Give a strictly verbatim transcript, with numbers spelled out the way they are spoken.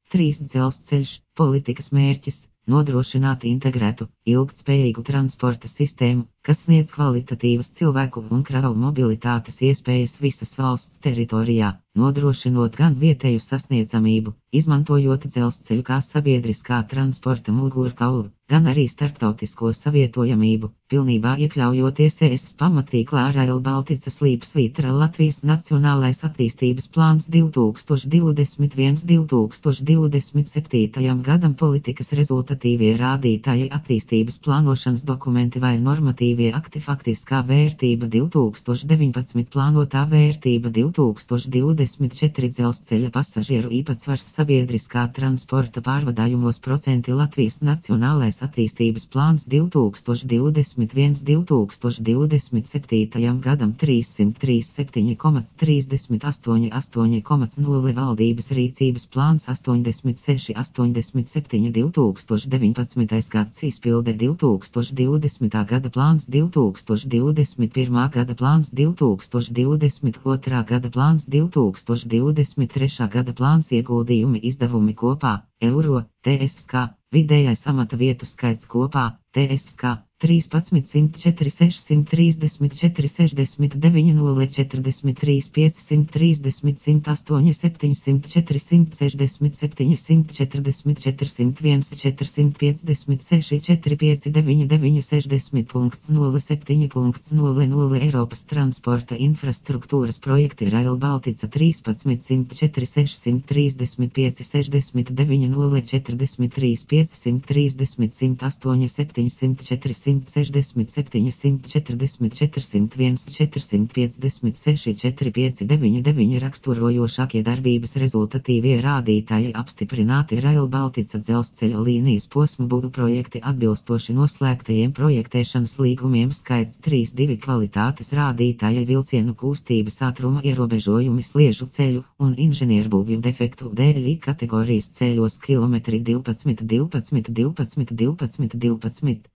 trīs Dzelzceļš, politikas mērķis – nodrošināt integrētu, ilgtspējīgu transporta sistēmu, kas sniedz kvalitatīvas cilvēku un kravu mobilitātes iespējas visas valsts teritorijā, nodrošinot gan vietēju sasniedzamību, izmantojot dzelzceļu kā sabiedriskā transporta mugurkaulu, gan arī starptautisko savietojamību, pilnībā iekļaujoties E S pamatīklā Rail Baltica Līpsvītra Latvijas Nacionālais attīstības plāns divi tūkstoši divdesmit viens līdz divi tūkstoši divdesmit septītajam gadam politikas rezultatīvie rādītāji attīstības plānošanas dokumenti vai normatīvie akti faktiskā vērtība divi tūkstoši deviņpadsmit plānotā vērtība divi tūkstoši divdesmit četri dzelzceļa pasažieru īpatsvars sabiedriskā transporta pārvadājumos procenti Latvijas Nacionālais attīstības plāns divi tūkstoši divdesmit viens līdz divi tūkstoši divdesmit septītajam gadam trīssimt trīsdesmit septiņi komats trīsdesmit astoņi astoņi komats nulle valdības rīcības plāns astoņdesmit seši astoņdesmit septiņi divi tūkstoši deviņpadsmitais gads izpilde divi tūkstoši divdesmitā gada plāns divi tūkstoši divdesmit pirmā gada plāns divi tūkstoši divdesmit otrā gada plāns divi tūkstoši divdesmit trešā gada plāns ieguldījumi izdevumi kopā, eiro, T S K, vidējais amata vietu skaits kopā, T S K, trīspadsmit simt četri sešsimt trīsdesmit četri sešdesmit deviņi nulle četrdesmit trīs piecsimt trīsdesmit simt astoņi septiņsimt četrsimt sešdesmit septiņi simt četrdesmit četrsimt viens četrsimt piecdesmit seši četri pieci deviņi deviņi sešdesmit nulle septiņi nulle nulle Eiropas transporta infrastruktūras projekti Rail Baltica trīspadsmit simt četri sešsimt trīsdesmit pieci sešdesmit deviņi nulle četrdesmit trīs piecsimt trīsdesmit simt astoņi septiņsimt četrsimt sešdesmit septiņi simt četrdesmit četrsimt viens četrsimt piecdesmit seši četri pieci deviņi deviņi raksturojošākie darbības rezultatīvie rādītāji apstiprināti Rail Baltica dzelzceļa līnijas posmu būdu projekti atbilstoši noslēgtajiem projektēšanas līgumiem skaits trīs divi kvalitātes rādītāji vilcienu kustības ātruma ierobežojumi sliežu ceļu un inženierbūvju defektu dēļ I kategorijas ceļos kilometri divpadsmit divpadsmit divpadsmit divpadsmit divpadsmit